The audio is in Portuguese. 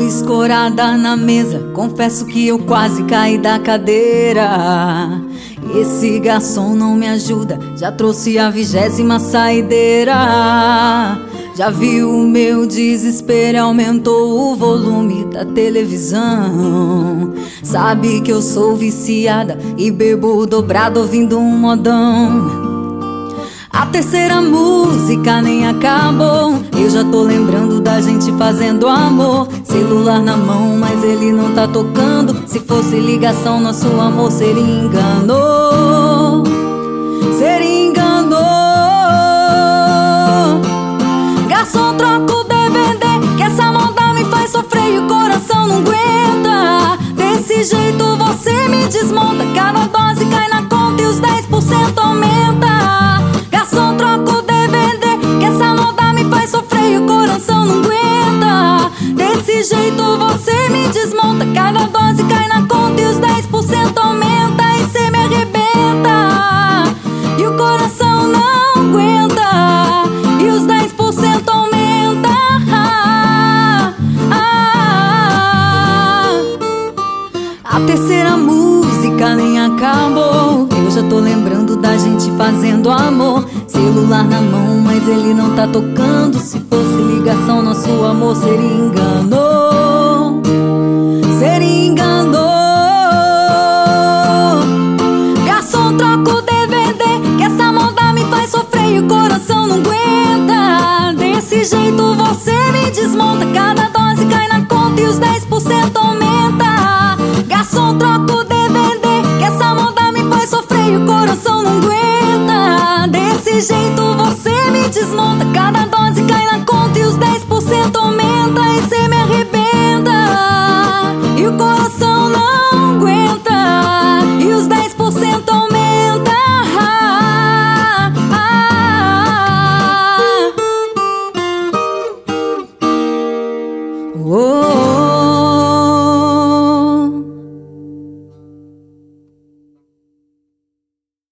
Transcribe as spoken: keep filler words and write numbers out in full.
escorada na mesa, confesso que eu quase caí da cadeira. Esse garçom não me ajuda, já trouxe a vigésima saideira. Já viu o meu desespero, aumentou o volume da televisão. Sabe que eu sou viciada e bebo dobrado ouvindo um modão. A terceira música nem acabou, eu já tô lembrando da gente fazendo amor. Celular na mão, mas ele não tá tocando. Se fosse ligação, nosso amor seria engano. Seria engano. Garçom, troca o D V D, que essa moda me faz sofrer e o coração não aguenta. Desse jeito você me desmonta, cada dose cai na conta e os dez por cento aumenta. Garçom, troca o D V D, que essa moda me faz sofrer e o coração não aguenta. Desse jeito você me desmonta, cada dose cai na conta e os dez por cento aumenta. E cê me arrebenta e o coração não aguenta, e os dez por cento aumenta. ah, ah, ah. A terceira música nem acabou, eu já tô lembrando da gente fazendo amor. Celular na mão, mas ele não tá tocando. Se fosse ligação, nosso amor seria engano. Seria engano. Garçom, troca o D V D, que essa moda me faz sofrer e o coração não aguenta. Desse jeito você me desmonta, cada dose cai na conta e os dez por cento aumenta. Garçom, troca o D V D, que essa moda me faz sofrer e o coração não aguenta. Desse jeito você me desmonta, cada dose cai na conta e os dez por cento aumenta. E cê me arrebenta e o coração não aguenta, e os dez por cento aumenta. ah, ah, ah. Oh, oh, oh.